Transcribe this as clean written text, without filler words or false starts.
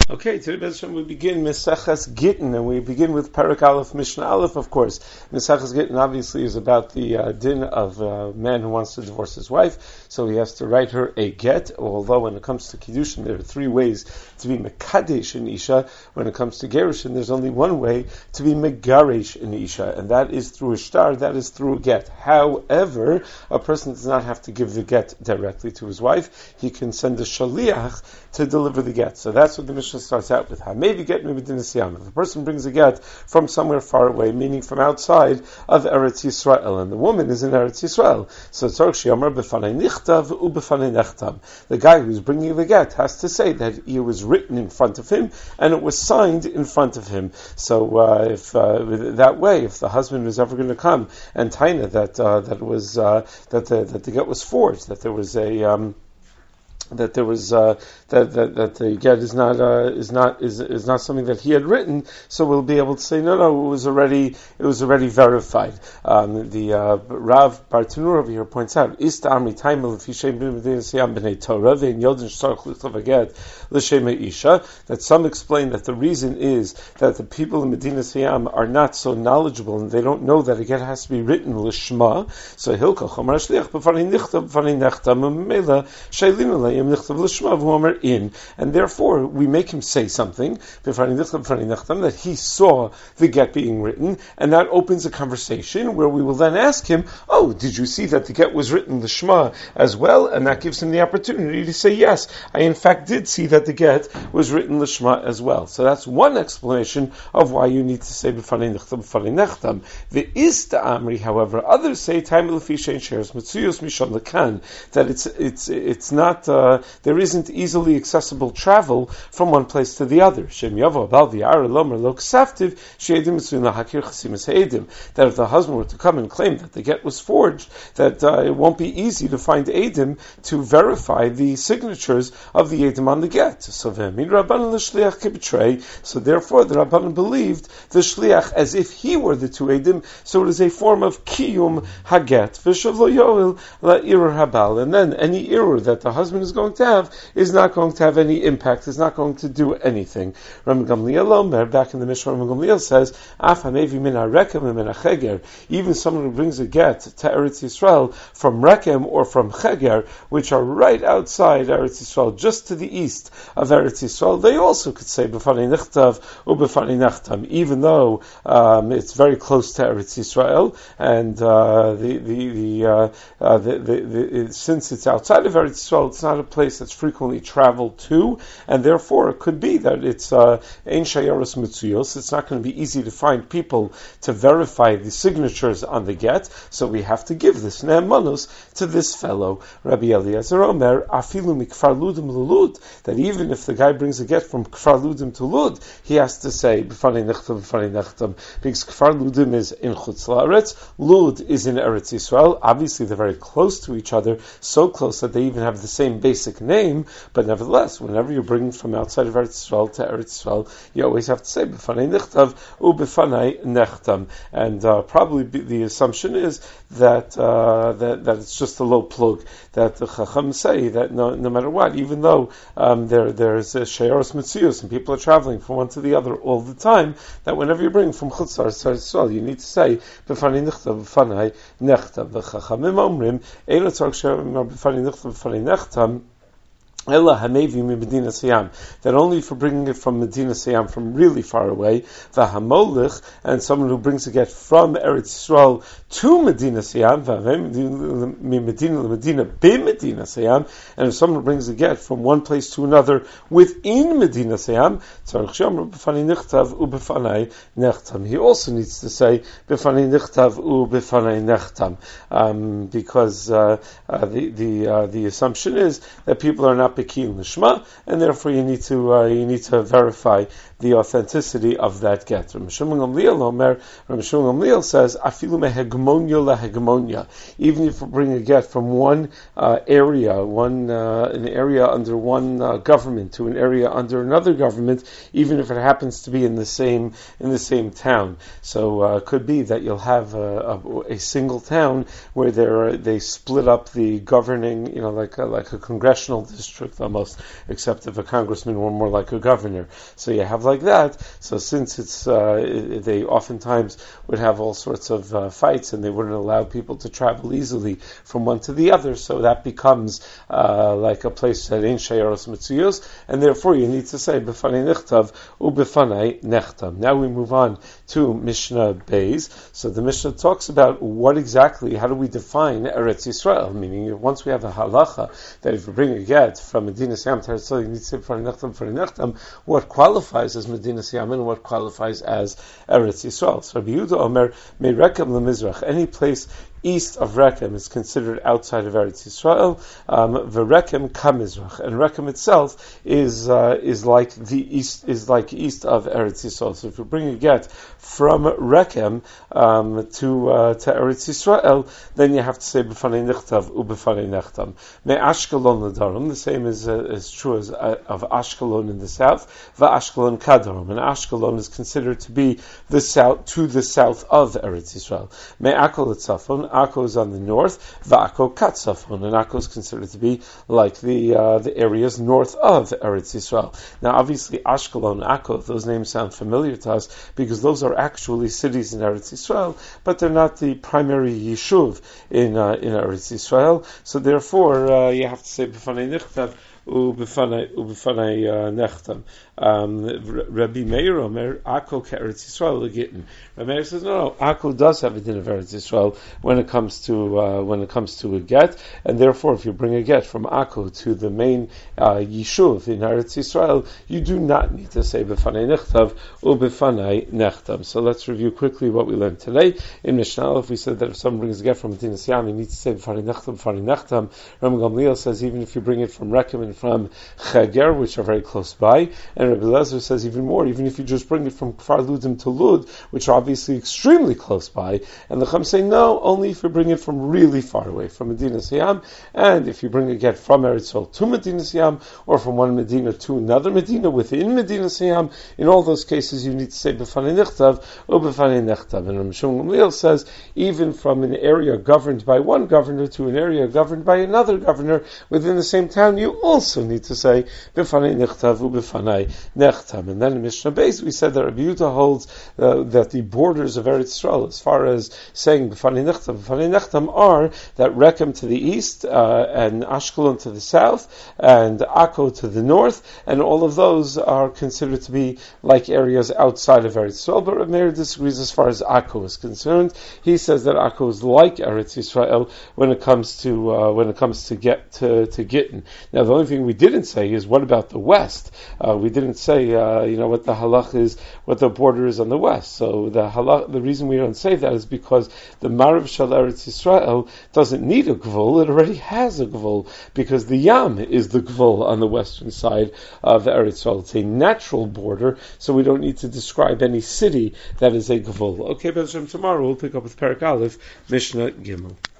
Okay, today we begin Mesachas Gittin, and we begin with Parak Aleph, Mishnah Aleph, of course. Mesachas Gittin obviously is about the din of a man who wants to divorce his wife, so he has to write her a get, although when it comes to Kiddushin, there are three ways to be Mekadesh in Isha. When it comes to Gerushin, there's only one way to be Megaresh in Isha, and that is through a shtar, that is through a get. However, a person does not have to give the get directly to his wife. He can send a shaliach to deliver the get. So that's what the Mishnah starts out with. Hamevi get mibedinas yam. If a person brings a get from somewhere far away, meaning from outside of Eretz Yisrael, and the woman is in Eretz Yisrael, so tzarich she'amar befanei nichtav ubefanei nechtam. The guy who's bringing the get has to say that it was written in front of him and it was signed in front of him. So if that way, if the husband was ever going to come and taina that the get was forged, that there was a that the get is not something that he had written, so we'll be able to say no, it was already verified. The Rav Bartanur over here points out Ista Amri Taimel Fishem B'Medinasiyam B'nei Torah Ve'in Yodin Shtarch Lichtav Aget L'Shem Isha. That some explain that the reason is that the people in Medina Siyam are not so knowledgeable and they don't know that a get has to be written L'Shma. So Hilka Chomer Shliach B'Fanei Nichtav B'Fanei Nechtam U'Mela Shailin in, and therefore we make him say something that he saw the get being written, and that opens a conversation where we will then ask him, oh, did you see that the get was written the Shema as well? And that gives him the opportunity to say, yes, I in fact did see that the get was written the Shema as well. So that's one explanation of why you need to say b'fanei nichtam b'fanei nechtam. The Ista Amri, however, others say time l'fishein shares mitzuyos mishon lekan, that it's not there isn't easily accessible travel from one place to the other. That if the husband were to come and claim that the get was forged, that it won't be easy to find Eidim to verify the signatures of the Eidim on the get. So therefore the Rabbanan believed the Shliach as if he were the two Eidim, so it is a form of Kiyum Haget. And then any error that the husband is going to have is not going to have any impact, is not going to do anything. Ram Gamliel, back in the Mishnah, Ram Gamliel says, even someone who brings a get to Eretz Yisrael from Rekem or from Cheger, which are right outside Eretz Yisrael, just to the east of Eretz Yisrael, they also could say B'fanei Nichtav or B'fanei Nechtam, even though it's very close to Eretz Yisrael, and since it's outside of Eretz Yisrael, it's not a place that's frequently traveled to, and therefore it could be that it's ein shayaros mitzuyos. It's not going to be easy to find people to verify the signatures on the get, so we have to give this ne'emanos to this fellow. Rabbi Eliezer Omer afilu mikfar ludim lulud, that even if the guy brings a get from kfar ludim to Lud, he has to say b'fanei nechtam b'fanei nechtam, because kfar ludim is in Chutz La'aretz, Lud is in Eretz Yisrael. Obviously they're very close to each other, so close that they even have the same basic name, but nevertheless, whenever you're bringing from outside of Eretz Yisrael to Eretz Yisrael, you always have to say b'fanei nichtav u b'fanei nechtam. And probably the assumption is that it's just a low plug, that the Chacham say that no matter what, even though there's a shayaros mitzius and people are traveling from one to the other all the time, that whenever you bring from Chutz La'aretz to Eretz Yisrael, you need to say b'fanei nichtav b'fanei nechtam. The Chachamim omrim ein tzarich she'amar b'fanei nichtav b'fanei nechtam, that only for bringing it from Medina Siyam, from really far away, v'hamolich, and someone who brings a get from Eretz Yisrael to Medina Siyam, Medina b'Medina Siyam, and if someone brings a get from one place to another within Medina Siyam, he also needs to say b'fanei nichtav u b'fanei nechtam, because the assumption is that people are not Bekiyum Lishma, and therefore you need to verify the authenticity of that get. Rav Shimon Gamliel says, "Afilu mehegmonia lahegmonia." Even if you bring a get from one area, an area under one government to an area under another government, even if it happens to be in the same town. So it could be that you'll have a single town where they split up the governing, like a congressional district district almost, except if a congressman were more like a governor. So you have like that. So since it's they oftentimes would have all sorts of fights, and they wouldn't allow people to travel easily from one to the other, so that becomes like a place that ain't shayaros mitzuyos, and therefore you need to say b'fanei nichtav u'b'fanei nechtam. Now we move on to Mishnah Beis. So the Mishnah talks about what exactly, how do we define Eretz Yisrael? Meaning, once we have a halacha that if you bring a get from Medina Siyam to Eretz Yisrael, you need to say b'fanei nechtam, what qualifies as Medina Siyam and what qualifies as Eretz Yisrael. So Rabbi Yehuda Omer, Me'rekem leMizrach, any place east of Rekem is considered outside of Eretz Yisrael. V'Rekem kamizrach, and Rekem itself is like the east, is like east of Eretz Yisrael. So if you bring a get from Rekem to Eretz Yisrael, then you have to say b'fanei nichtav u'b'fanei nechtam. Me Ashkelon l'darim, the same is true as of Ashkelon in the south. V'Ashkelon kadarom, and Ashkelon is considered to be the south, to the south of Eretz Yisrael. Me Akol l'tzafon, Akko is on the north, Va'akko Katzafon, and Akko is considered to be like the areas north of Eretz Yisrael. Now, obviously, Ashkelon, Akko, those names sound familiar to us because those are actually cities in Eretz Yisrael, but they're not the primary yishuv in Eretz Yisrael. So, therefore, you have to say b'fanei nichtav u'b'fanei nechtam. Rabbi Meir Omer, Akko ke'eretz Yisrael legittin. Rabbi Meir says, no, Akko does have a din of Eretz Yisrael when it comes to a get, and therefore, if you bring a get from Akko to the main yishuv in Eretz Yisrael, you do not need to say b'fanei nichtav u'b'fanei nechtam. So let's review quickly what we learned today. In Mishnah Aleph, we said that if someone brings a get from Medina Siyam, he needs to say b'fanei nechtam. Ram Gamliel says even if you bring it from Rekem and from Chager, which are very close by, and Rabbi Lezer says even more, even if you just bring it from Kfar Ludim to Lud, which are obviously extremely close by, and the Chum say no, only if you bring it from really far away, from Medina Siyam, and if you bring a get from Eretz Yisrael to Medina Siyam, or from one Medina to another Medina within Medina Siyam, in all those cases you need to say b'fanei nichtav or b'fanei nechtav. And Rabbi Shimon Gamliel says even from an area governed by one governor to an area governed by another governor within the same town, you also need to say b'fanei nichtav or b'fanei nechtam. And then in Mishnah Beis we said that Rabbi Yehuda holds that the borders of Eretz Yisrael, as far as saying b'fanei nechtam, are that Rekem to the east and Ashkelon to the south and Akko to the north, and all of those are considered to be like areas outside of Eretz Yisrael. But Rabbi Meir disagrees as far as Akko is concerned. He says that Akko is like Eretz Yisrael when it comes to Gittin. Now the only thing we didn't say is what about the west? We didn't say what the halach is, what the border is on the west. So the reason we don't say that is because the Marav Shal Eretz Yisrael doesn't need a gvul; it already has a gvul, because the Yam is the gvul on the western side of Eretz Yisrael. It's a natural border, so we don't need to describe any city that is a gvul. Okay, Bezram, tomorrow we'll pick up with Perek Aleph, Mishnah Gimel.